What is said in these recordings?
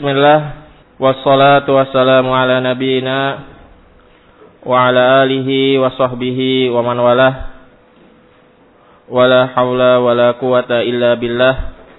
Bismillah, wassalatu wassalamu ala nabiyina wa ala alihi wa sahbihi wa man walah, wala hawla wala quwata illa billah.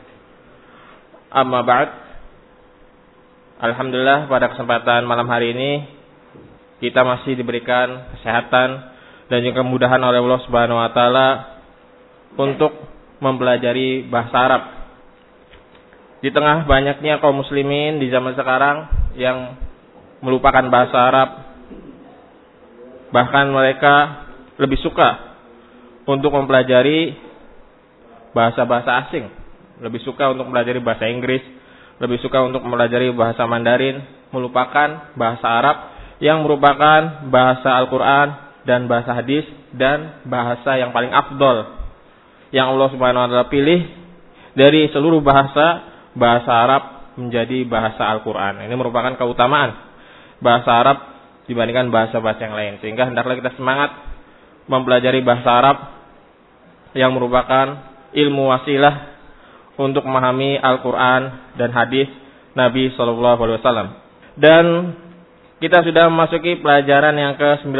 Amma ba'd. Alhamdulillah, pada kesempatan malam hari ini kita masih diberikan kesehatan dan juga kemudahan oleh Allah Subhanahu wa taala untuk mempelajari bahasa Arab. Di tengah banyaknya kaum muslimin di zaman sekarang yang melupakan bahasa Arab, bahkan mereka lebih suka untuk mempelajari bahasa-bahasa asing, lebih suka untuk mempelajari bahasa Inggris, lebih suka untuk mempelajari bahasa Mandarin, melupakan bahasa Arab yang merupakan bahasa Al-Quran dan bahasa hadis dan bahasa yang paling afdol yang Allah Subhanahu wa taala pilih dari seluruh bahasa Arab menjadi bahasa Al-Quran. Ini merupakan keutamaan bahasa Arab dibandingkan bahasa-bahasa yang lain. Sehingga hendaklah kita semangat mempelajari bahasa Arab yang merupakan ilmu wasilah untuk memahami Al-Quran dan hadis Nabi SAW. Dan kita sudah memasuki pelajaran yang ke-19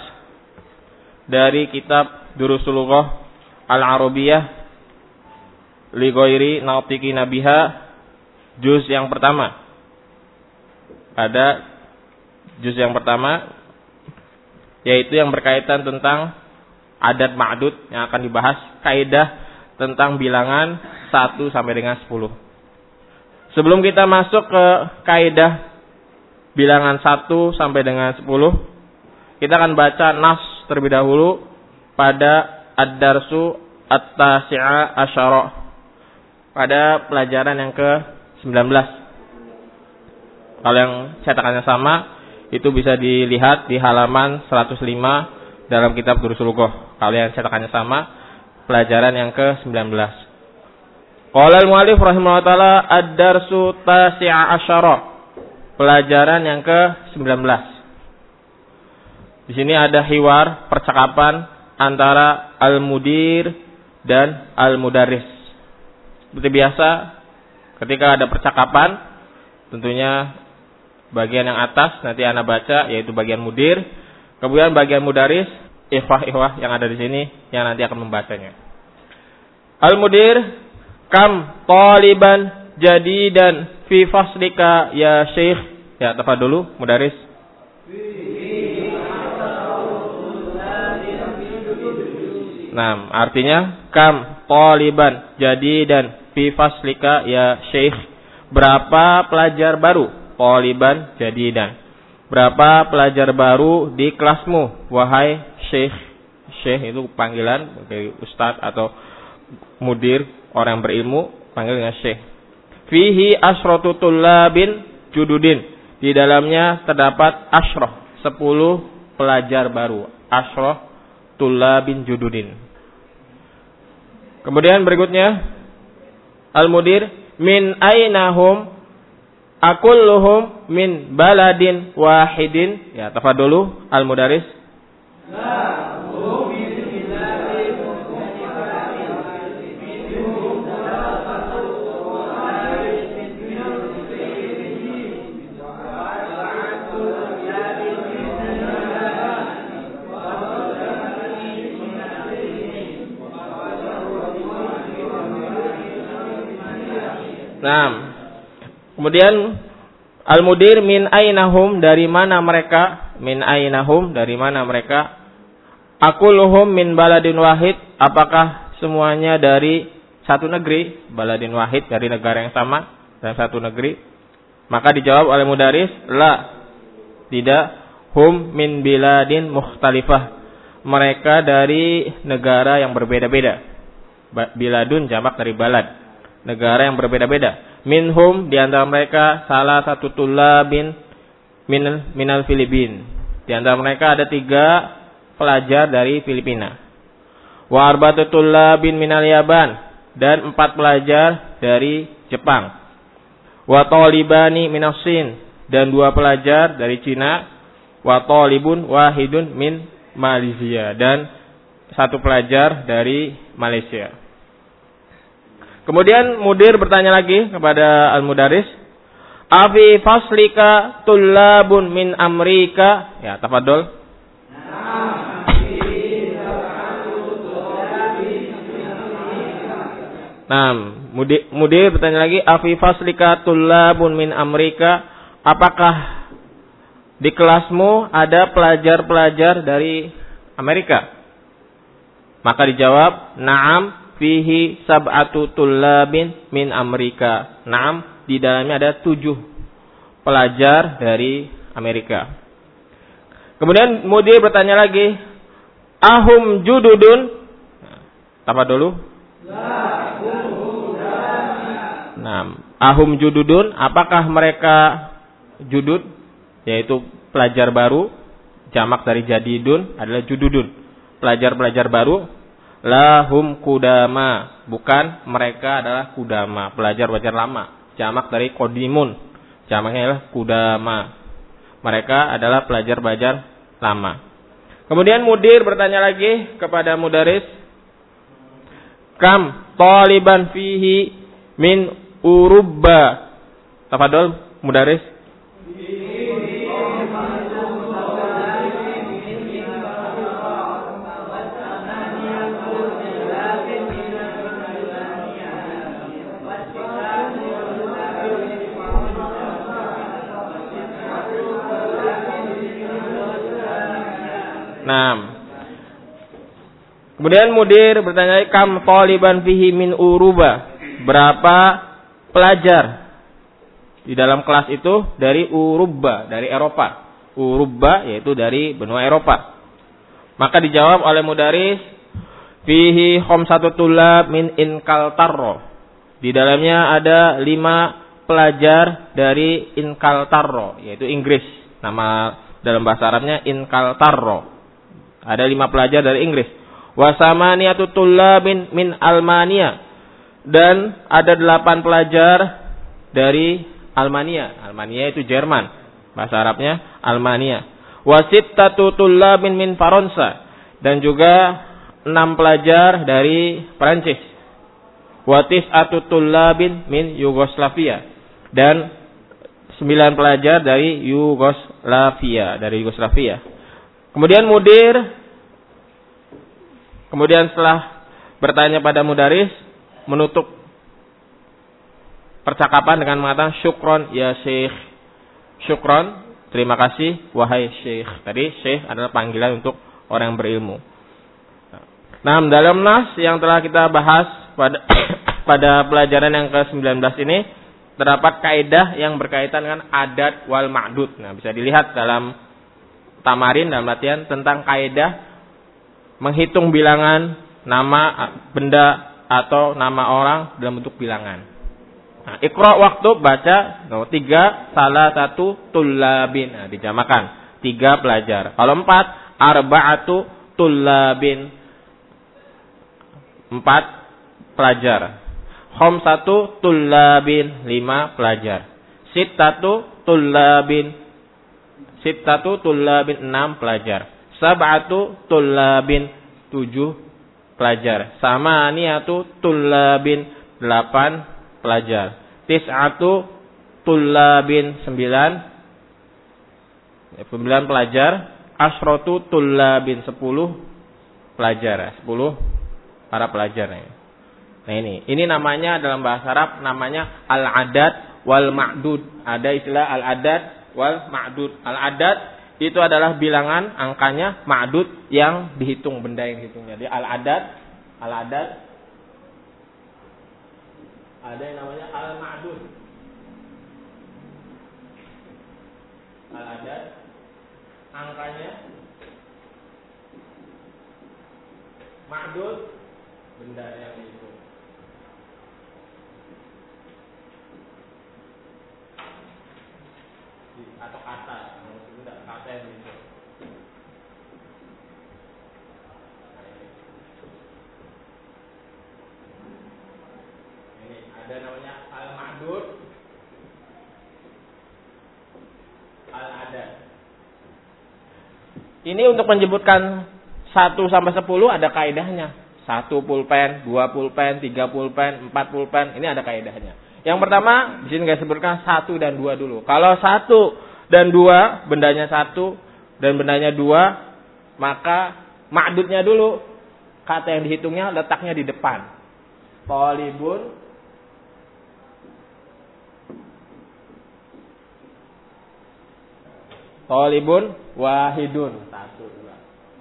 dari kitab Durusul Lughah Al-Arabiyah li ghairi nautiki nabiha, juz yang pertama. Ada juz yang pertama, yaitu yang berkaitan tentang adat ma'dud, yang akan dibahas kaidah tentang bilangan 1 sampai dengan 10. Sebelum kita masuk ke kaidah bilangan 1 sampai dengan 10, kita akan baca nas terlebih dahulu pada ad-darsu at-tasi'a asyara, pada pelajaran yang ke-19. Kalau yang cetakannya sama, itu bisa dilihat di halaman 105 dalam kitab Durusul Lughah. Kalau yang cetakannya sama, pelajaran yang ke-19. Qala al-mu'allif rahimahullah ta'ala ad-darsu tasi'a asyara, pelajaran yang ke-19. Di sini ada hiwar, percakapan antara al-mudir dan al-mudarris. Seperti biasa, ketika ada percakapan, tentunya bagian yang atas nanti ana baca, yaitu bagian mudir. Kemudian bagian mudaris, ikhwah yang ada di sini yang nanti akan membacanya. Al-mudir, kam taliban jadidan fi faslika ya syekh. Ya, tafadholu mudaris. Nah, artinya kam taliban jadidan fi faslika ya syekh. Berapa pelajar baru? Taliban jadidan. Berapa pelajar baru di kelasmu, wahai syekh? Syekh itu panggilan bagi ustadz atau mudir, orang yang berilmu, panggil dengan syekh. Fihi asyratu tullabin jududin. Di dalamnya terdapat asyrah, 10 pelajar baru. Asyrah tullabin jududin. Kemudian berikutnya, al-mudir, min ainahum akulluhum min baladin wahidin. Ya, tafadholu al-mudaris. Nah, kemudian al-mudir, min ainahum, dari mana mereka? Min ainahum, dari mana mereka? Akuluhum min baladin wahid, apakah semuanya dari satu negeri? Baladin wahid, dari negara yang sama, dan satu negeri. Maka dijawab oleh mudaris, la, tidak. Hum min biladin mukhtalifah, mereka dari negara yang berbeda-beda. Biladun jamak dari balad, negara yang berbeda-beda. Minhum, di antara mereka salah satu tulabin minal Filipin. Di antara mereka ada 3 pelajar dari Filipina. Wa arba'atu tulabin minal Yaban, dan 4 pelajar dari Jepang. Wa talibani minas Sin, dan 2 pelajar dari Cina. Wa talibun wahidun min Malaysia, dan 1 pelajar dari Malaysia. Kemudian mudir bertanya lagi kepada al-mudaris, Afi faslika tullabun min Amerika. Ya, tafadhol. Nah, mudir bertanya lagi, afi faslika tullabun min Amerika, apakah di kelasmu ada pelajar-pelajar dari Amerika? Maka dijawab, na'am fihi sab'atu tullabin min Amerika. Na'am, di dalamnya ada 7 pelajar dari Amerika. Kemudian mudir bertanya lagi, ahum jududun. Apa dulu? Nah, ahum jududun, apakah mereka judud, yaitu pelajar baru, jamak dari jadidun adalah jududun, pelajar-pelajar baru. Lahum kudama, bukan mereka adalah kudama, pelajar-pelajar lama, jamak dari kodimun, jamaknya adalah kudama, mereka adalah pelajar-pelajar lama. Kemudian mudir bertanya lagi kepada mudaris, kam taliban fihi min Urubba. Tafadhol mudaris. Nah, kemudian mudir bertanya, kam taliban fihi min Urubba, berapa pelajar di dalam kelas itu dari Urubba, dari Eropa. Urubba yaitu dari benua Eropa. Maka dijawab oleh mudaris, fihi khamsatu tullab min Inkaltarro. Di dalamnya ada 5 pelajar dari Inkaltarro, yaitu Inggris. Nama dalam bahasa Arabnya Inkaltarro. Ada 5 pelajar dari Inggris. Wa samaniyatu tullabin min Almania. Dan ada 8 pelajar dari Almania. Almania itu Jerman. Bahasa Arabnya Almania. Wasittatu tullabin min Faransa. Dan juga 6 pelajar dari Perancis. Watis'atu tullabin min Yugoslavia. Dan 9 pelajar dari Yugoslavia. Kemudian mudir. Kemudian setelah bertanya pada mudaris, menutup percakapan dengan mengatakan syukron ya syekh. Syukron, terima kasih wahai syekh. Tadi syekh adalah panggilan untuk orang yang berilmu. Nah, dalam nas yang telah kita bahas pada pelajaran yang ke-19 ini terdapat kaidah yang berkaitan dengan adat wal ma'dud. Nah, bisa dilihat dalam tamarin, dalam latihan tentang kaidah menghitung bilangan nama benda atau nama orang dalam bentuk bilangan. Nah, Iqra waktu baca 3 salah 1 tullabin. Nah, dijamakan 3 pelajar. Kalau 4 arba'atu tullabin, 4 pelajar. Khamsatu tullabin, 5 pelajar. Sittatu tullabin, 6 pelajar. Sab'atu tullabin, 7 pelajar. Samaniyatu tullabin, 8 pelajar. Tis'atu tullabin, 9 pelajar. Asyratu tullabin, 10 pelajar. 10 para pelajar. Nah, ini namanya dalam bahasa Arab namanya al-adad wal ma'dud. Ada istilah al-adad wal ma'dud. Al-adad itu adalah bilangan angkanya, ma'dud yang dihitung, benda yang dihitungnya. Jadi al-adad ada yang namanya al-ma'dud. Al-adad angkanya, ma'dud benda yang dihitung. Atau kata yang dihitung. Ini ada namanya al-ma'dud, al-adad. Ini untuk menyebutkan 1 sampai 10 ada kaidahnya. 1 pulpen, 2 pulpen, 3 pulpen, 4 pulpen, ini ada kaidahnya. Yang pertama, di sini saya sebutkan 1 dan 2 dulu. Kalau 1 dan 2, bendanya 1 dan bendanya 2, maka ma'dudnya dulu. Kata yang dihitungnya letaknya di depan. Thalibun wahidun. 1, 2.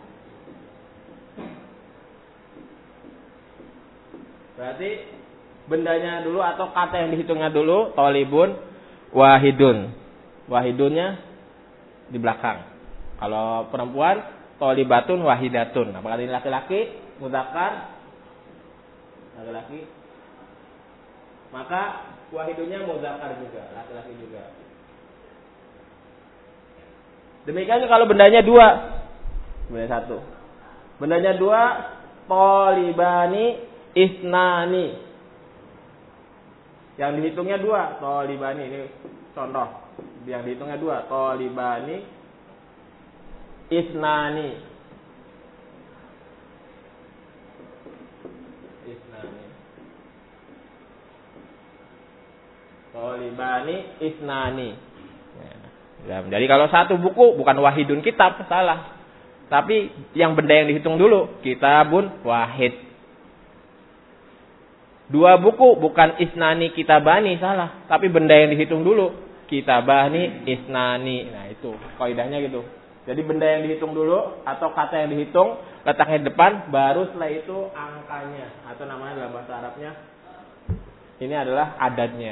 Berarti bendanya dulu atau kata yang dihitungnya dulu, thalibun wahidun. Wahidunnya di belakang. Kalau perempuan, thalibatun wahidatun. Apakah ini laki-laki, mudzakkar, laki-laki? Maka wahidunnya mudzakkar juga, laki-laki juga. Demikian kalau bendanya 2. Bendanya 1. Bendanya 2, thalibani isnani. Yang dihitungnya 2, thalibani. Ini contoh. Yang dihitungnya 2, thalibani isnani. Thalibani isnani. Ya, jadi kalau 1 buku bukan wahidun kitab, salah. Tapi yang benda yang dihitung dulu, kitabun wahid. 2 buku bukan isnani kitabani, salah. Tapi benda yang dihitung dulu, kitabani isnani. Nah itu kaidahnya gitu. Jadi benda yang dihitung dulu atau kata yang dihitung letaknya di depan, baru setelah itu angkanya atau namanya dalam bahasa Arabnya ini adalah adadnya.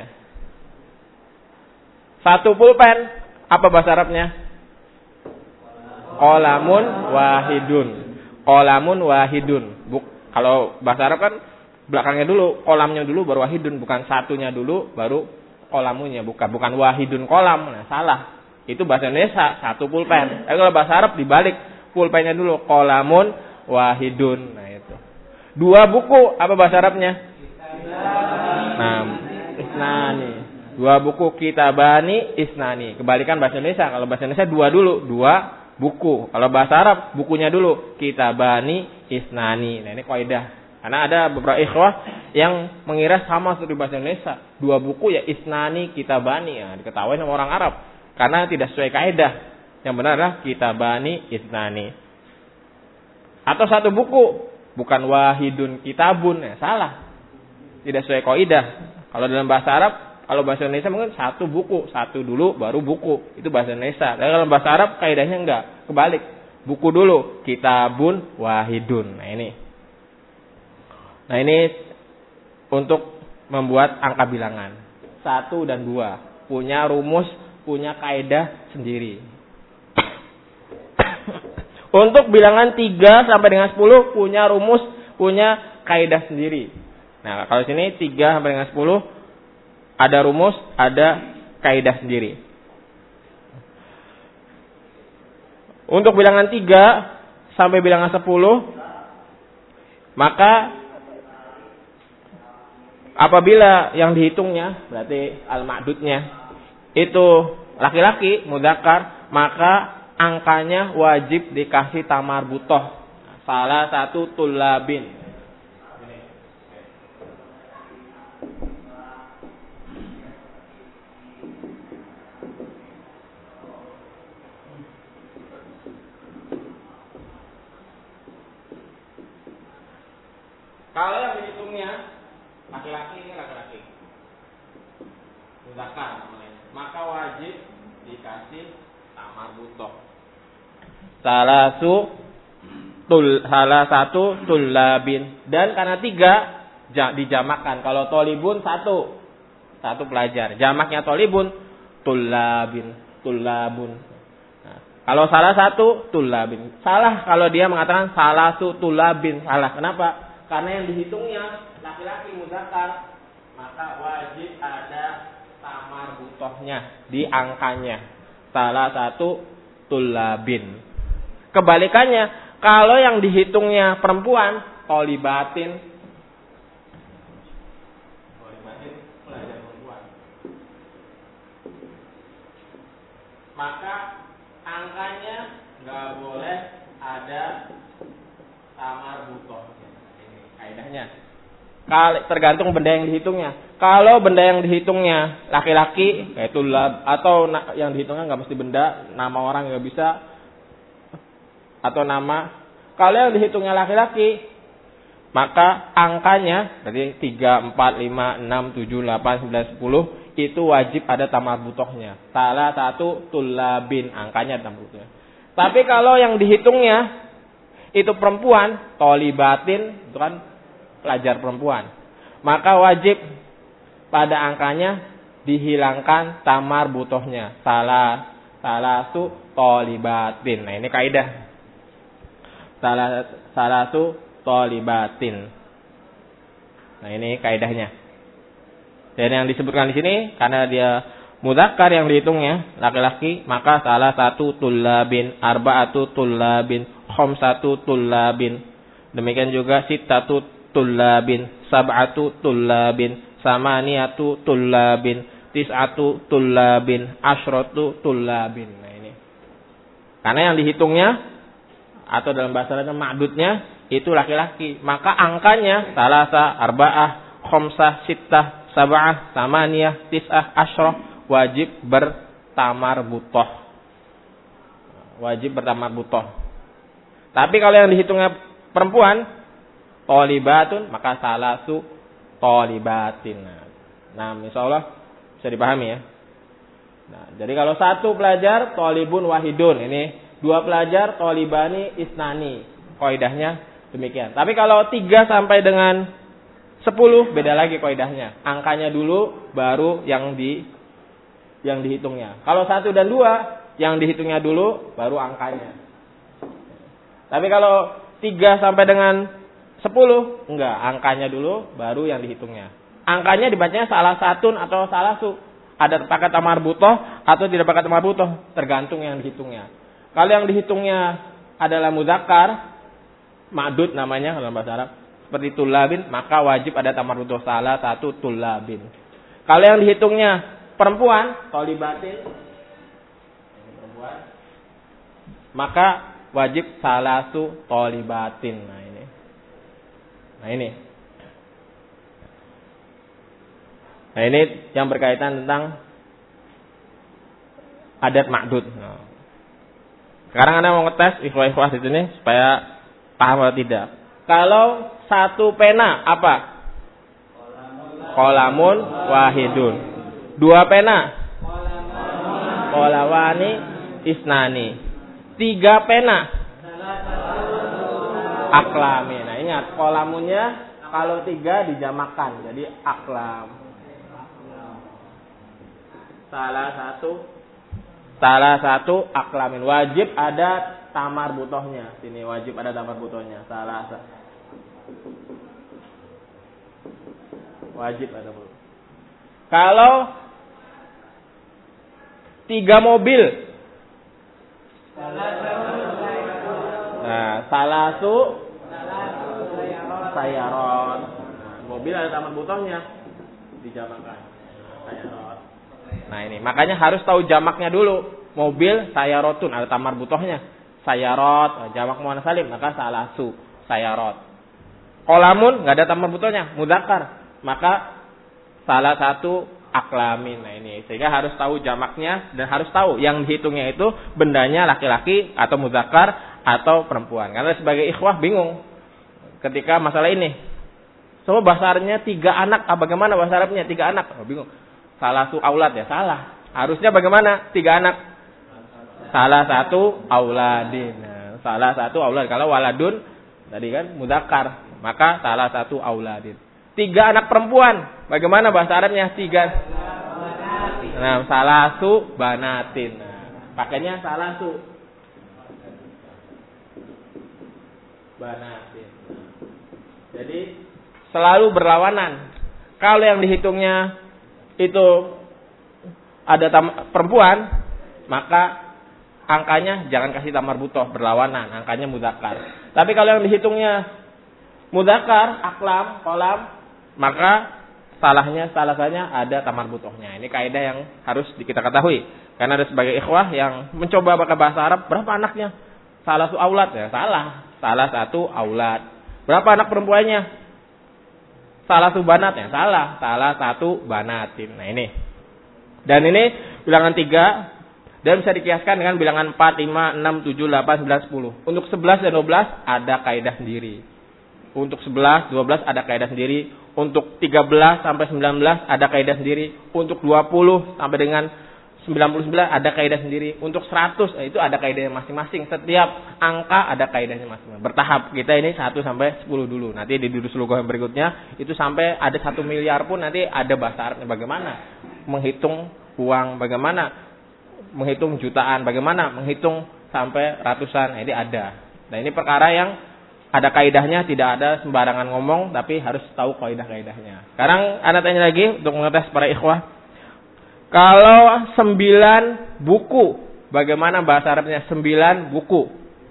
1 pulpen, apa bahasa Arabnya? Qalamun wahidun. Qalamun wahidun. Kalau bahasa Arab kan belakangnya dulu, kolamnya dulu baru wahidun, bukan satunya dulu baru kolamunya, bukan wahidun kolam. Nah, salah. Itu bahasa Indonesia 1 pulpen. Kalau bahasa Arab dibalik, pulpennya dulu qalamun wahidun. Nah, itu. 2 buku, apa bahasa Arabnya? Nah, isnani. 2 buku, kitabani isnani. Kebalikan bahasa Indonesia. Kalau bahasa Indonesia 2 dulu, 2 buku. Kalau bahasa Arab bukunya dulu, kitabani isnani. Nah, ini kaidah. Karena ada beberapa ikhwah yang mengira sama seperti bahasa Indonesia. 2 buku ya isnani, kitabani. Ya, diketahui sama orang Arab. Karena tidak sesuai kaidah. Yang benar adalah kitabani isnani. Atau 1 buku, bukan wahidun kitabun. Ya, salah. Tidak sesuai kaidah. Kalau dalam bahasa Arab, kalau bahasa Indonesia mungkin 1 buku, 1 dulu baru buku. Itu bahasa Indonesia. Tapi kalau bahasa Arab kaidahnya enggak, kebalik. Buku dulu, kitabun wahidun. Nah ini untuk membuat angka bilangan. 1 dan 2 punya rumus, punya kaidah sendiri. Untuk bilangan 3 sampai dengan 10 punya rumus, punya kaidah sendiri. Nah, kalau sini 3 sampai dengan 10 ada rumus, ada kaidah sendiri. Untuk bilangan 3 sampai bilangan 10, maka apabila yang dihitungnya, berarti al-ma'dudnya, itu laki-laki, mudzakkar, maka angkanya wajib dikasih tamar butoh. Salah 1 tullabin. Kalau yang dihitungnya laki-laki, ini laki-laki, mudzakkar namanya, maka wajib dikasih tamar butoh. Salah 1 tullabin. Dan karena 3 dijamakkan. Kalau tolibun 1 pelajar. Jamaknya tolibun tullabun. Nah, kalau salah 1 tullabin. Salah kalau dia mengatakan salah tullabin. Salah. Kenapa? Karena yang dihitungnya laki-laki mudzakkar, maka wajib ada tamar butohnya di angkanya. Salah 1 tullabin. Kebalikannya, kalau yang dihitungnya perempuan, tolibatin pelajar perempuan, maka angkanya nggak boleh ada tamar butohnya. Ini kaidahnya. Tergantung benda yang dihitungnya. Kalau benda yang dihitungnya laki-laki, kayak tulab, atau yang dihitungnya nggak mesti benda, nama orang nggak bisa, atau nama. Kalau yang dihitungnya laki-laki, maka angkanya berarti 3, 4, 5, 6, 7, 8, 9, 10 itu wajib ada tamar butohnya. Salah satu tulabin, angkanya tamar butohnya. Tapi kalau yang dihitungnya itu perempuan, tolibatin, itu kan pelajar perempuan, maka wajib pada angkanya dihilangkan tamar butohnya. Salah su tolibatin. Nah ini kaidah. Salah su tolibatin. Nah ini kaidahnya. Dan yang disebutkan di sini karena dia mudzakkar yang dihitungnya laki-laki, maka salah satu tullabin, arba'atu tullabin, khamsatu tullabin. Demikian juga sittatu tullabin, sab'atu tullabin, samaniyatu tullabin, tis'atu tullabin, asyratu tullabin. Nah ini. Karena yang dihitungnya atau dalam bahasa lain ma'dudnya itu laki-laki, maka angkanya salasa, arba'ah, khamsah, sittah, sab'ah, samaniyah, tis'ah, asyrah wajib bertamar butoh. Wajib bertamar butoh. Tapi kalau yang dihitungnya perempuan, tolibatun, maka salasu tolibatin. Nah, insyaallah bisa dipahami ya. Nah, jadi kalau satu pelajar tolibun wahidun, ini dua pelajar tolibani isnani. Kaidahnya demikian. Tapi kalau 3 sampai dengan 10 beda lagi kaidahnya. Angkanya dulu baru yang dihitungnya. Kalau 1 dan 2 yang dihitungnya dulu baru angkanya. Tapi kalau 3 sampai dengan 10 enggak, angkanya dulu baru yang dihitungnya. Angkanya dibacanya salah satun atau salah su. Ada pakai tamar butoh atau tidak pakai tamar butoh, tergantung yang dihitungnya. Kalau yang dihitungnya adalah mudzakkar, ma'dud namanya dalam bahasa Arab, seperti tulabin, maka wajib ada tamar butoh salah satu tulabin. Kalau yang dihitungnya perempuan, tolibatin, perempuan, maka wajib salasu tolibatin. Nah ini yang berkaitan tentang adat ma'dud. Nah. Sekarang Anda mau ngetes ikhwah-ikhwah di sini supaya paham atau tidak. Kalau satu pena apa? Qalamun wahidun. 2 pena? Qalawani isnani. 3 pena? Aklami. Nah ingat, qalamunnya kalau 3 dijamakan jadi aklam. Salah satu aklamin, wajib ada tamar butohnya. Sini wajib ada tamar butohnya. Wajib ada butoh. Kalau 3 mobil, nah salasu sayaron. Nah, mobil ada tamar butohnya, dijamakan sayaron. Nah ini makanya harus tahu jamaknya dulu. Mobil sayarotun ada tamar butohnya. Sayarot jamak muannas salim, maka salasu sayarot. Qalamun nggak ada tamar butohnya, mudzakkar, maka salah satu aklamin. Nah ini sehingga harus tahu jamaknya dan harus tahu yang dihitungnya itu bendanya laki-laki atau mudzakkar atau perempuan. Karena sebagai ikhwah bingung ketika masalah ini. So bahasa Arabnya 3 anak, bagaimana bahasa Arabnya 3 anak? Bingung. Salah su aulad ya, salah. Harusnya bagaimana? 3 anak. Salah satu auladin. Salah satu aulad. Kalau waladun tadi kan mudzakkar, maka salah satu auladin. 3 anak perempuan. Bagaimana bahasa Arabnya? 3. Nah, salah su banatin. Nah, pakainya salah su banatin. Jadi selalu berlawanan. Kalau yang dihitungnya itu ada perempuan, maka angkanya jangan kasih tamar butoh, berlawanan, angkanya mudzakkar. Tapi kalau yang dihitungnya mudzakkar, aklam, qalam, maka salahnya ada tamar butohnya. Ini kaidah yang harus kita ketahui. Karena ada sebagai ikhwah yang mencoba pakai bahasa Arab, berapa anaknya? Salah satu aulad ya, salah satu aulad. Berapa anak perempuannya? salah satu banatnya. Salah satu banatin. Nah ini. Dan ini bilangan 3 dan bisa dikiaskan dengan bilangan 4, 5, 6, 7, 8, 9, 10. Untuk 11 dan 12 ada kaidah sendiri. Untuk 11, 12 ada kaidah sendiri. Untuk 13 sampai 19 ada kaidah sendiri. Untuk 20 sampai dengan 99 ada kaidah sendiri. Untuk 100 itu ada kaidahnya masing-masing. Setiap angka ada kaidahnya masing-masing. Bertahap. Kita ini 1 sampai 10 dulu. Nanti di durus lughah yang berikutnya itu sampai ada 1 miliar pun nanti ada bahasa Arabnya. Bagaimana menghitung uang, bagaimana menghitung jutaan, bagaimana menghitung sampai ratusan. Nah, ini ada. Nah, ini perkara yang ada kaidahnya, tidak ada sembarangan ngomong, tapi harus tahu kaidah-kaidahnya. Sekarang ana tanya lagi untuk mengetes para ikhwah. Kalau 9 buku, bagaimana bahasa Arabnya 9 buku?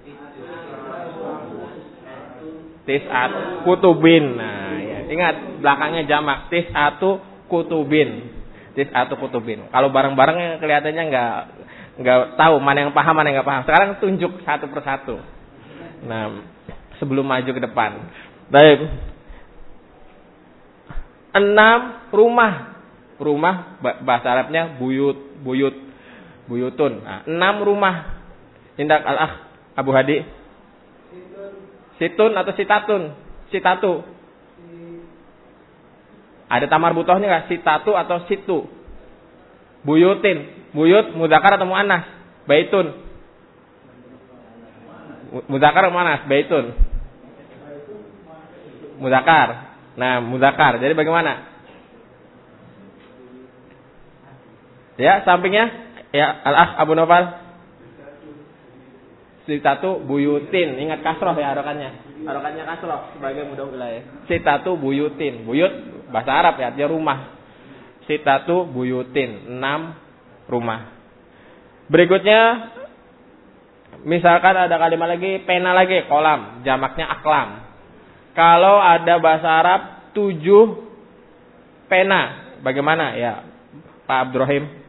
Tis'at kutubin. Nah, ya. Ingat belakangnya jamak. Tis'atu kutubin. Tis'atu kutubin. Kalau barang-barang yang kelihatannya nggak tahu mana yang paham, mana yang nggak paham. Sekarang tunjuk satu persatu. Nah, sebelum maju ke depan. Baik. 6 rumah. Rumah bahasa Arabnya buyutun. Nah, 6 rumah. Indak al-akh Abu Hadi. Situn atau sitatun? Sitatu. Ada tamar butohnya nggak? Sitatu atau situ? Buyutin. Buyut mudzakkar atau muannas? Baitun. Mudzakkar atau muannas? Baitun. Mudzakkar. Nah, mudzakkar. Jadi bagaimana? Ya, sampingnya ya al-akh Abu Nofal. Sitatu buyutin. Ingat kasroh ya harokannya. Harokannya kasroh sebagai mudah wilayah. Sitatu buyutin. Buyut bahasa Arab ya, artinya rumah. Sitatu buyutin. 6 rumah. Berikutnya misalkan ada kalimat lagi, pena lagi, kolam, jamaknya aklam. Kalau ada bahasa Arab 7 pena, bagaimana ya Pak Abdurrahim?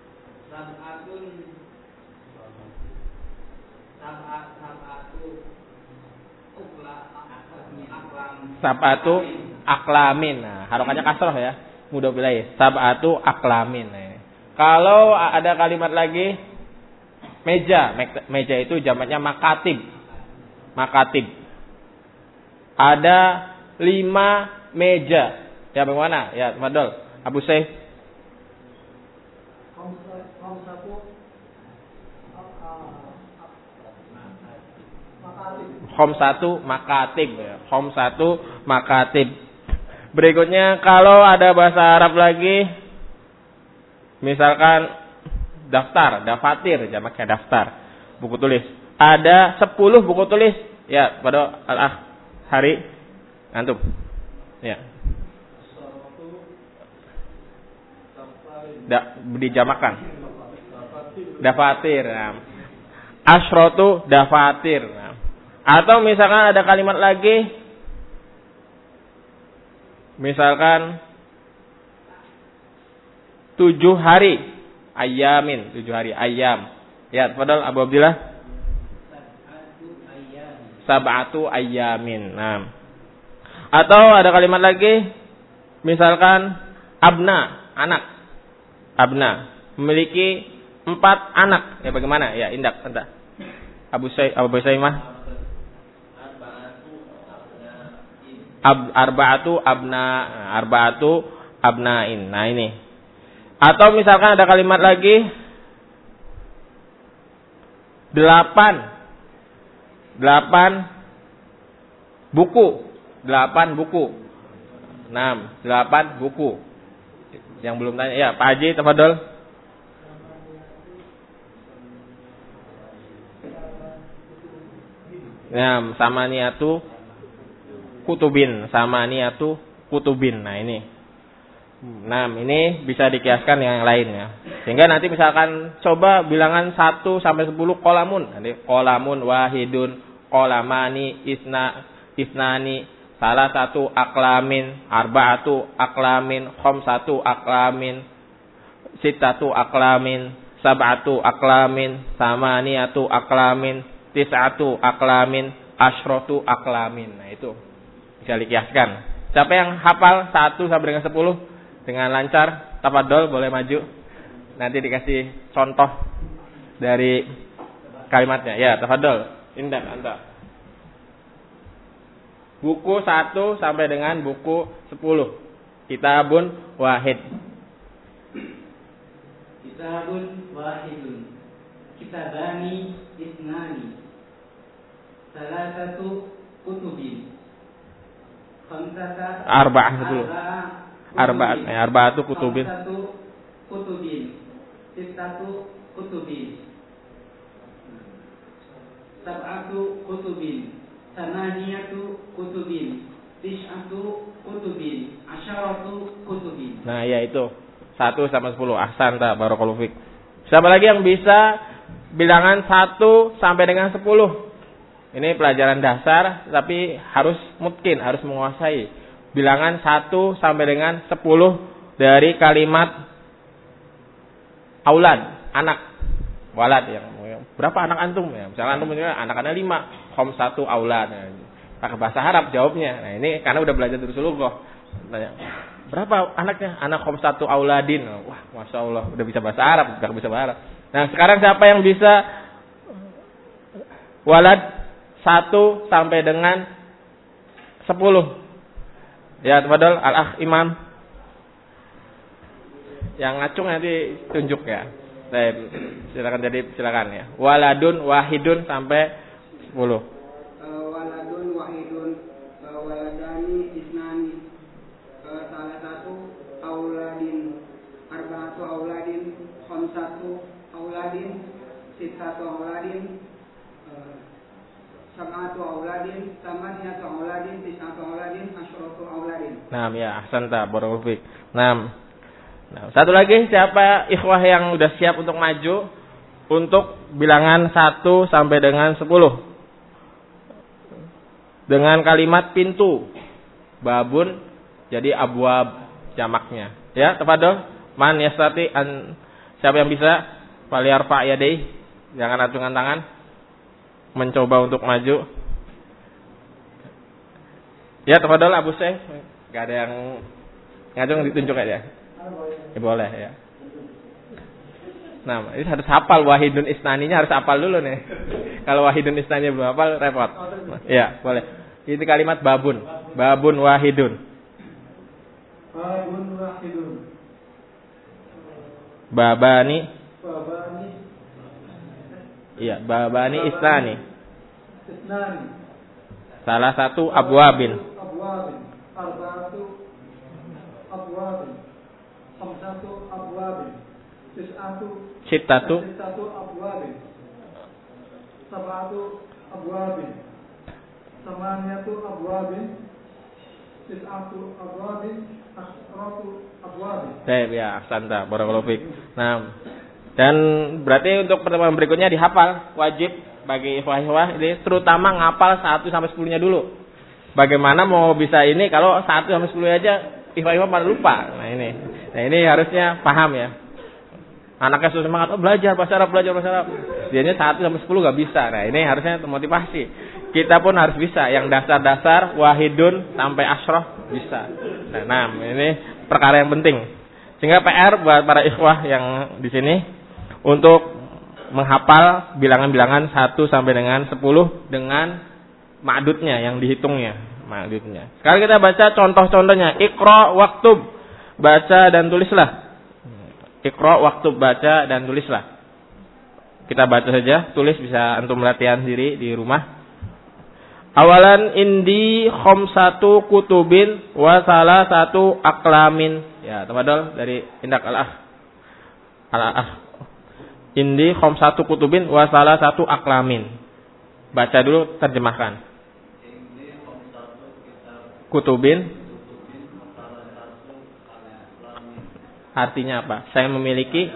Sab'atu aklamin. Nah, harokannya kasroh ya. Mudah bilai. Sab'atu aklamin. Nah, kalau ada kalimat lagi meja. Meja itu jamaknya makatib. Makatib. Ada 5 meja. Ya bagaimana? Ya, Madol. Abu Syekh. Khomsatu makatib. Khomsatu makatib. Berikutnya kalau ada bahasa Arab lagi, misalkan daftar, dafatir, jamaknya daftar, buku tulis. Ada 10 buku tulis. Ya, pada al-akh Hari antum. Ya. Dijamakan. Dafatir. Nah. Asyratu dafatir. Nah. Atau misalkan ada kalimat lagi, misalkan 7 hari, ayamin, 7 hari, ayam. Ya, padahal Abu Abdillah. Sab'atu ayamin. Nah. Atau ada kalimat lagi, misalkan abna, anak. Abna, memiliki 4 anak. Ya bagaimana? Ya, indak, entah. Abu Saimah. Arba'atu abnain. Nah ini. Atau misalkan ada kalimat lagi 8 buku. 8 buku. 8 buku. Yang belum tanya, ya Pak Haji, tafadhol. Ya, samaniyatu kutubin, samaniyatu kutubin. Nah ini. Nah, ini bisa dikiaskan dengan yang lainnya. Sehingga nanti misalkan coba bilangan 1 sampai 10 qolamun. Nanti qolamun wahidun, qolamani, isnani, salah satu aklamin, arba'atu aklamin, khomsatu aklamin, sittatu aklamin, sab'atu aklamin, samaniyatu aklamin, tis'atu aklamin, asyratu aklamin. Nah itu bisa dikiaskan. Siapa yang hafal 1 sampai dengan 10 dengan lancar, tafadhol boleh maju. Nanti dikasih contoh dari kalimatnya. Ya, tafadhol. Indah, Anta. Buku 1 sampai dengan buku 10. Kitabun wahid. Kitabun wahidun. Kitabani isnani. Salasatu kutubin. Khamsata Arba'ah dulu. Arba'atu kutubin. Khamsatu kutubin. Sittatu kutubin. Sab'atu kutubin. Samaniyatu kutubin. Tis'atu kutubin. Asyaratu kutubin. Nah, ya itu. 1 sampai 10. Ahsanta, barakallahu fik. Siapa lagi yang bisa bilangan 1 sampai dengan 10? Ini pelajaran dasar, tapi harus mungkin, harus menguasai. Bilangan 1 sampai dengan 10 dari kalimat aulad, anak. Walad yang berapa anak antum? Ya, misalnya antum punya anak-anaknya 5, khamsatu aulad. Pakai bahasa Arab jawabnya. Nah, ini karena udah belajar Durusul Lughah. Tanya, berapa anaknya? Anak khamsatu auladin. Wah, Masya Allah, udah bisa bahasa Arab, udah bisa bahasa Arab. Nah, sekarang siapa yang bisa walad 1 sampai dengan 10? Ya, tafadhol Al-Akh Imam. Yang ngacung nanti tunjuk ya. Baik, silakan ya. Waladun wahidun sampai 10. Waladun wahidun, waladani isnani. Salah satu auladin, arba'atu auladin, khamsatu auladin, sittatu auladin, sab'atu auladin, tamaniyatu auladin, tis'atu auladin, asyratu auladin. Nah, ya, ahsanta, barakallahu fik. Nah, satu lagi siapa ikhwah yang udah siap untuk maju untuk bilangan 1 sampai dengan 10 dengan kalimat pintu. Babun jadi abwab jamaknya. Ya, tafadhol. Man yastati an, siapa yang bisa falyarfa yadayhi, jangan acungan tangan. Mencoba untuk maju. Ya, tafadhol Abu Syekh. Enggak ada yang ngacung, ditunjuk aja. Ya, boleh ya. Nah, ini harus hafal wahidun isnaninya, harus hafal dulu nih. Kalau wahidun isnaninya belum hafal repot. Ya, boleh. Ini kalimat babun. Babun wahidun. Babun wahidun. Babani. Babani. Iya, babani isnani. Isnani. Salah satu abwabin. Abwabin. Arba'atu abwabin. Khamsatu abwabin. Sittatu abwabin. Sab'atu abwabin. Samaniyatu abwabin. Tis'atu abwabin. Asyratu abwabin. Baik, ya, ahsanta, barakallahu fik. Nah, dan berarti untuk pertemuan berikutnya dihafal, wajib bagi ikhwah-ikhwah ini terutama ngapal 1 sampai 10-nya dulu. Bagaimana mau bisa ini kalau 1 sampai 10 aja ikhwah-ikhwah pada lupa. Nah, ini harusnya paham ya. Anaknya sudah semangat, belajar bahasa Arab. Dianya 1 sampai 10 gak bisa. Nah, ini harusnya motivasi. Kita pun harus bisa. Yang dasar-dasar, wahidun sampai asyrah bisa. Nah, ini perkara yang penting. Sehingga PR buat para ikhwah yang di sini untuk menghafal bilangan-bilangan 1 sampai dengan 10 dengan ma'dudnya yang dihitungnya. Ma'dudnya. Sekarang kita baca contoh-contohnya. Iqra waktub. Baca dan tulislah. Iqra waktub, baca dan tulislah. Kita baca saja, tulis bisa antum latihan sendiri di rumah. Awalan indi khamsatu kutubin wa salasatu aqlamin. Ya, tafadhol dari Indak Al-Akh. Indi khamsatu kutubin wa salasatu aqlamin. Baca dulu, terjemahkan. Kutubin artinya apa? Saya memiliki.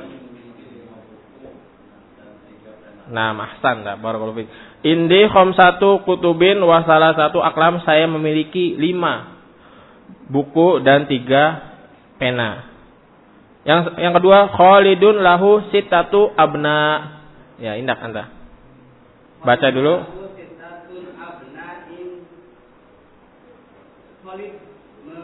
Nah, ahsan, barakallahu fik. Indi khamsatu kutubin wa salasatu aqlam, saya memiliki 5 buku dan 3 pena. Yang kedua, Khalidun lahu sittatu abna. Ya, Indak Anda. Baca dulu. Khalid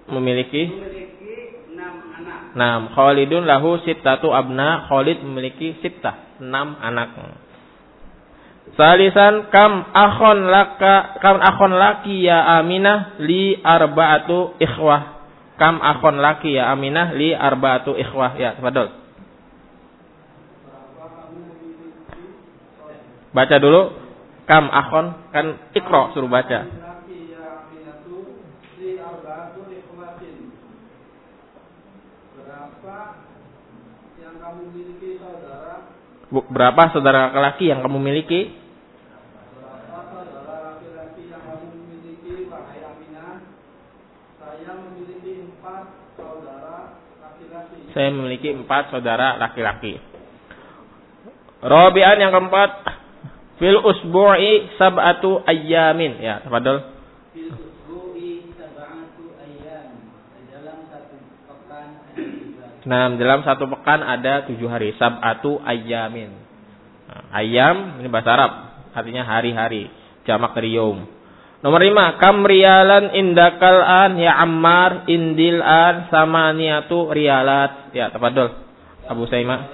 memiliki 6 anak. Naam, Khalidun lahu sittatu abna. Khalid memiliki 6 anak. Salisan kam akhon laki ya Aminah li arba'atu ikhwah. Kam akhon laki ya Aminah li arba'atu ikhwah. Ya, tafadhol. Baca dulu. Kam akhon, kan Iqra suruh baca. Berapa saudara laki-laki yang kamu miliki? Berapa saudara laki-laki yang kamu miliki, wahai Aminah? Saya memiliki 4 saudara laki-laki. Saya memiliki 4 saudara laki-laki. Rabi'an yang keempat, fil usbu'i sab'atu ayyamin. Ya, tafadhol. Fil usbu'i sab'atu ayyam. Dalam 1 pekan ada 7 hari. Nah, dalam 1 pekan ada 7 hari. Sab'atu ayyamin. Nah, ayyam ini bahasa Arab, artinya hari-hari. Jamak dari yaum. Nomor 5, kam riyalan indakal an ya Ammar indil an samaniyatu riyalat. Ya, tafadhol. Abu Saima.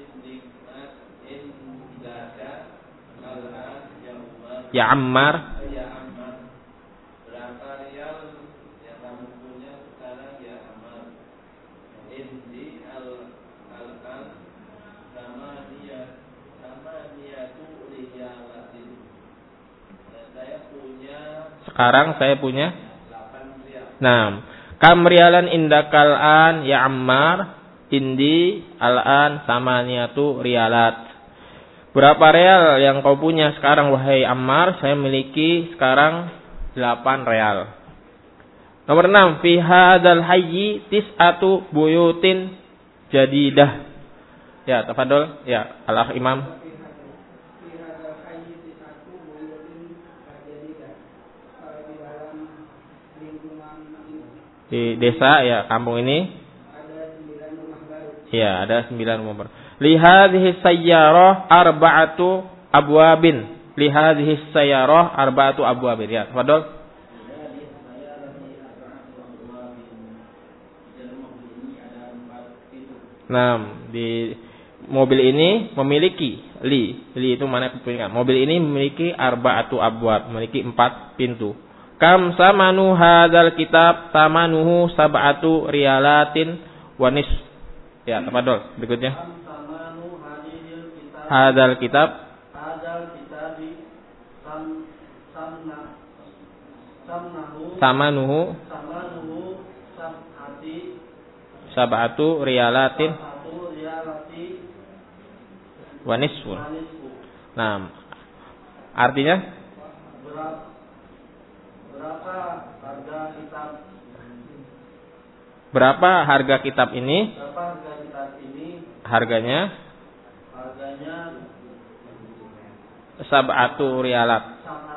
Ya Ammar. Berapa rial yang kamu punya sekarang ya Ammar? Indi al-an sama niatu riyalatin. Dan sekarang saya punya 8 rial. Nah, kam riyalan indakal an ya Ammar indi al-an samaniyatu riyalat. Berapa real yang kau punya sekarang wahai Ammar? Saya miliki sekarang 8 real. Nomor 6, fi hadzal hayyi tis'atu buyutin jadidah. Ya, tafadhol. Ya, al-akh Imam. Di desa ya, kampung ini ya, ada 9 rumah baru. Lihadhihi sayyarah arba'atu abwabin. Lihadhihi sayyarah arba'atu abwabin. Ya, tafadhol. Nah, di mobil ini memiliki li itu mana kepemilikan. Mobil ini memiliki arba'atu abwab, memiliki 4 pintu. Kam samanu hadzal kitab? Samanuhu sab'atu riyalatin wa nisf. Ya, tafadhol. Berikutnya. Hadzal kitab samanuhu sab'atu riyalatin wa nisfun. Nah, artinya berapa harga kitab ini? Harganya sab'atu riyalat.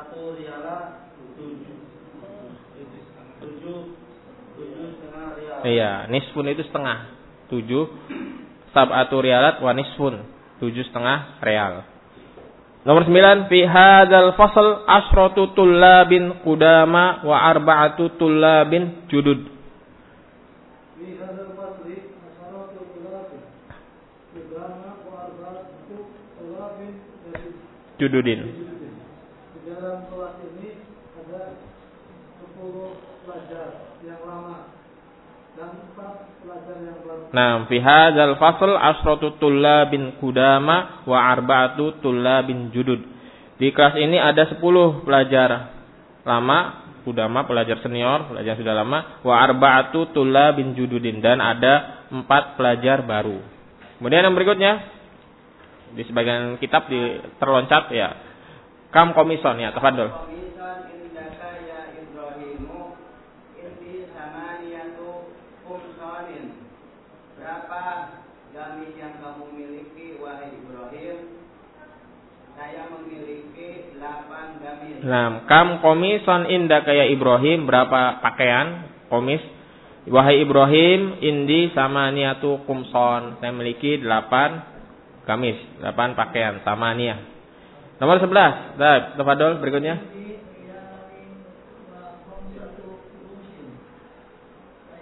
7,5 rial. Iya, nisfun itu setengah. 7 sab'atu riyalat wa nisfun. 7,5 real. Nomor 9, fi hadzal fasl asratu tullabin qudama wa arba'atu tullabin judud. Fi hadzal fasli asratu tullabin qudama wa arba'atu tullabin jududin. Di dalam kelas ini ada 10 pelajar yang lama dan 4 pelajar yang baru. Nah, fi hadzal fasl asratu tullabin qudama wa arba'atu tullabin judud. Di kelas ini ada 10 pelajar lama, qudama pelajar senior, pelajar sudah lama, wa arba'atu tullabin jududin, dan ada 4 pelajar baru. Kemudian yang berikutnya di sebagian kitab terloncat ya. Kam komison ya, tafadhol. Komison indaka ya Ibrahimu indi samaniyatu khumsanin. Berapa gamis yang kamu miliki wahai Ibrahim? Saya memiliki 8 gamis. Nah, kam komison indaka ya Ibrahim, berapa pakaian komis? Wahai Ibrahim, indi samaniyatu khumson. Saya memiliki 8 gamis, 8 pakaian, samaniyah. Nomor 11. Tafadhol berikutnya.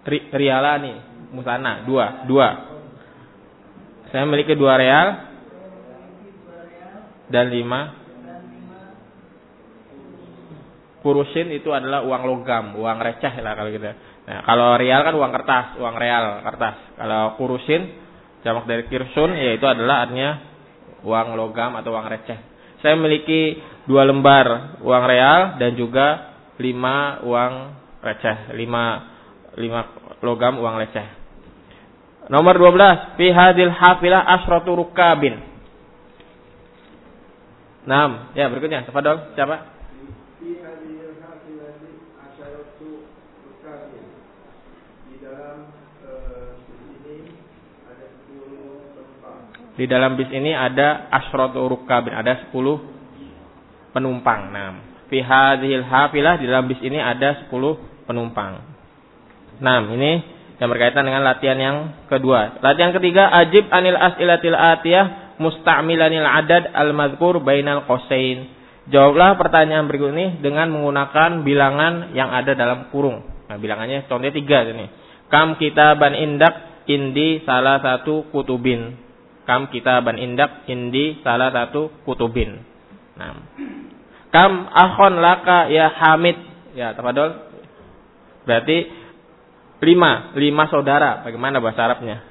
Rialani, musana, dua. Saya memiliki 2 real dan 5 kurusin. Itu adalah uang logam, uang receh lah kalau gitu. Nah, kalau real kan uang kertas, uang real kertas. Kalau kurusin jamak dari kirsun, yaitu adalah artinya uang logam atau uang receh. Saya memiliki 2 lembar uang real dan juga 5 uang receh, 5 logam uang receh. Nomor 12, fi hadil hafilah asyratu rukabin. 6. Ya, berikutnya, tafadhol. Siapa? Fi hadil hafilah asyratu rukabin. Di dalam Di dalam bis ini ada asyratu rukabin, ada 10 penumpang. Nah, fi hadhil hafilah, di dalam bis ini ada 10 penumpang. Nah, ini yang berkaitan dengan latihan yang kedua. Latihan ketiga, ajib anil as'ilatil atiyah musta'milanil adad al-madhkur bainal qausain. Jawablah pertanyaan berikut ini dengan menggunakan bilangan yang ada dalam kurung. Nah, bilangannya contohnya 3 ini. Kam kitaban indak indi salah satu kutubin. Kam kitaban indak indi salah satu kutubin. Nah. Kam akhon laka ya Hamid. Ya, tafadhol. Berarti 5 saudara. Bagaimana bahasa Arabnya?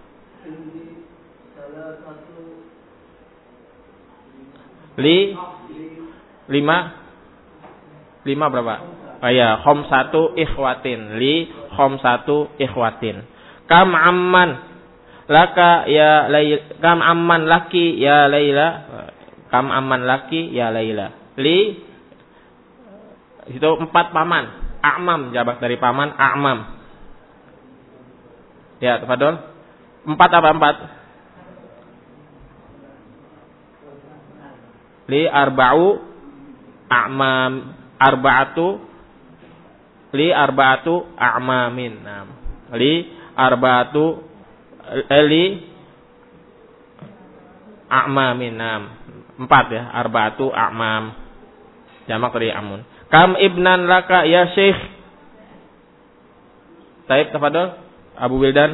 5 berapa? Oh ya, khamsatu ikhwatin. Khamsatu ikhwatin. Kam amman laka ya Laila. Kam amman laki ya Laila. Kam amman laki ya Laila. Itu 4 paman. A'mam, jamak dari paman, a'mam. Ya, tafadhol. 4 apa 4? Li arba'u a'mam, arba'atu a'mamin. Nah, li a'mamin. Nah, 4 ya, arba'atu a'mam. Jamak dari amun. Kam ibnan laka ya Syekh. Taib, tafadhol. Abu Wildan.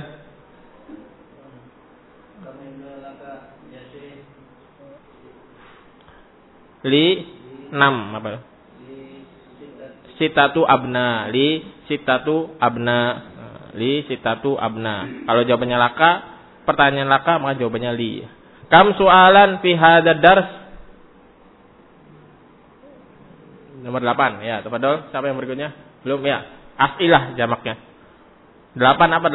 Li 6 apa? Sitatu abna. Li sitatu abna. Kalau jawabannya laka, pertanyaan laka, maka jawabannya li. Kam soalan fi hadzal dars? Nomor 8. Ya, tafadhol. Siapa yang berikutnya? Belum ya. As'ilah jamaknya. 8 apa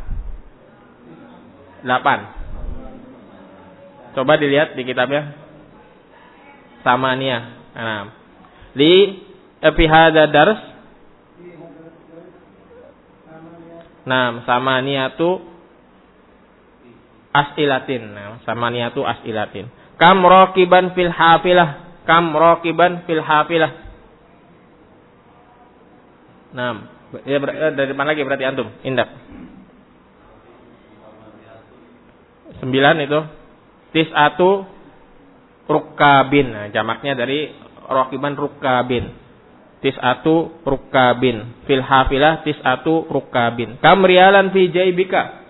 8? 8. Coba dilihat di kitabnya. Samaniyah. Nah. Li fi hadza dars. Nah, samaniyatu as'ilatin. Nah, samaniyatu as'ilatin. Kam raqiban fil hafilah. Nah, ya, dari mana lagi berarti antum? Indak. 9 itu. Tis'atu rukabin. Nah, jamaknya dari raqiban rukabin. Tis'atu rukabin. Fil hafilah tis'atu rukabin. Kam rialan fi jaibika.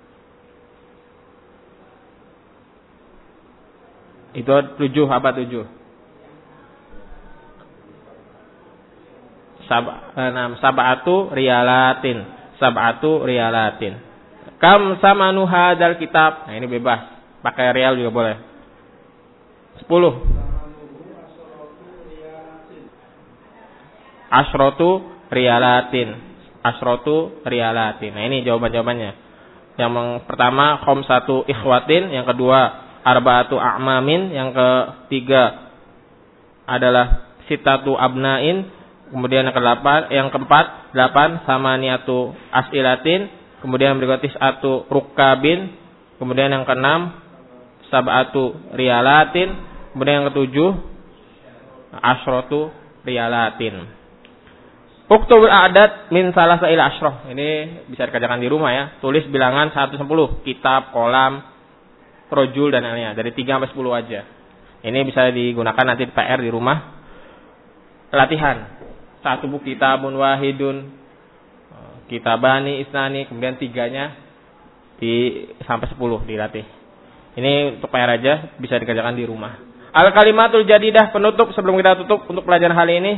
Itu 7 apa 7? Sab'atu rialatin. Kam samanu hadzal kitab. Nah, ini bebas. Pakai rial juga boleh. 10. Asyratu rialatin. Nah, ini jawabannya. Yang pertama khamsatu ikhwatin, yang kedua arba'atu a'mamin, yang ketiga adalah sitatu abnain. Kemudian yang keempat 8 samaniyatu as'ilatin, kemudian berikutnya tis'atu rukabin, kemudian yang keenam sab'atu rialatin, kemudian yang ketujuh asyratu rialatin. Uktubul a'dad min salasa ila asyrah. Ini bisa dikerjakan di rumah ya. Tulis bilangan 1 sampai 10, kitab, kolam, rojul dan lainnya, dari 3 sampai 10 aja. Ini bisa digunakan nanti PR di rumah. Latihan. 1 buku kitabun wahidun, kitabani, isnani, kemudian 3-nya sampai 10 dilatih. Ini untuk PR aja, bisa dikerjakan di rumah. Al-kalimatul jadidah, penutup sebelum kita tutup untuk pelajaran hal ini.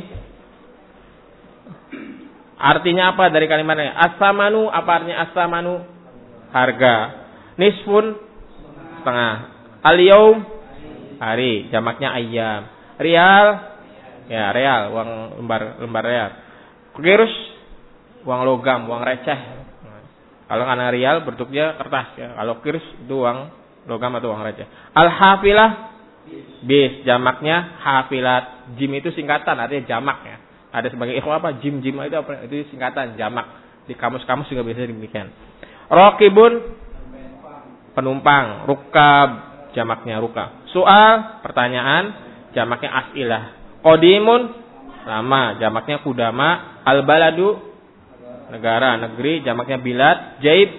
Artinya apa dari kalimatnya? As-samanu, apa artinya as-samanu? Harga. Nisfun, setengah. Al-yaum, hari, jamaknya ayyam. Rial, ya real, uang lembar real. Kirus, uang logam, uang receh. Kalau karena rial bentuknya kertas ya. Kalau kirus itu uang logam atau uang receh. Al-hafilah, bis, jamaknya hafilat. Jim itu singkatan, artinya jamak ya. Ada sebagai ikhwah apa? Jim itu apa? Itu singkatan jamak. Di kamus-kamus juga biasa demikian. Raqibun, penumpang. Rukab, jamaknya rukab. Soal, pertanyaan, jamaknya as'ilah. Qadimun, sama, jamaknya kudama. Al-baladu, negara, negeri, jamaknya bilad. Jaib,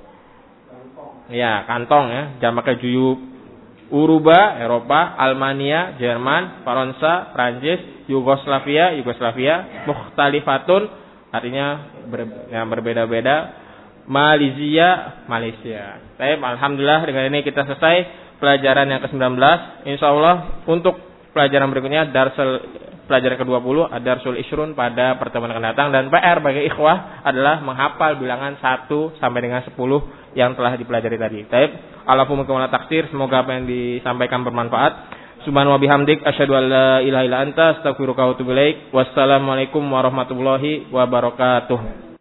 ya kantong ya, jamaknya juyub. Uruba, Eropa. Almania, Jerman. Faransa, Prancis. Yugoslavia, Mukhtalifatun, artinya yang berbeda-beda. Malaysia. Baik, alhamdulillah dengan ini kita selesai pelajaran yang ke-19. Insyaallah untuk pelajaran berikutnya pelajaran ke-20 Darsul Ishrun pada pertemuan akan datang, dan PR bagi ikhwah adalah menghafal bilangan 1 sampai dengan 10 yang telah dipelajari tadi. Baik, Allahumma kemana taksir, semoga apa yang disampaikan bermanfaat. Subhanahu wa bihamdik asyhadu an la ilaha illa anta astaghfiruka wa atubu ilaik. Wassalamualaikum warahmatullahi wabarakatuh.